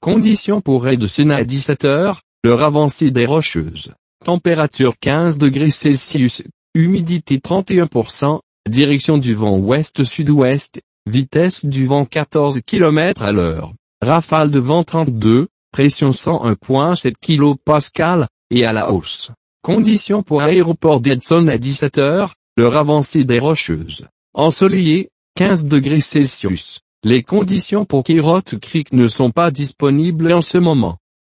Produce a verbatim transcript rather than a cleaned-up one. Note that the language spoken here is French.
Conditions pour Edson à dix-sept heures, l'heure avancée des Rocheuses. Température quinze degrés Celsius, humidité trente et un pour cent, direction du vent ouest-sud-ouest, vitesse du vent quatorze kilomètres à l'heure, rafale de vent trente-deux, pression cent un virgule sept kilopascales, et à la hausse. Conditions pour aéroport d'Edson à dix-sept heures, l'heure avancée des Rocheuses. Ensoleillé, quinze degrés Celsius. Les conditions pour Kirot Creek ne sont pas disponibles en ce moment.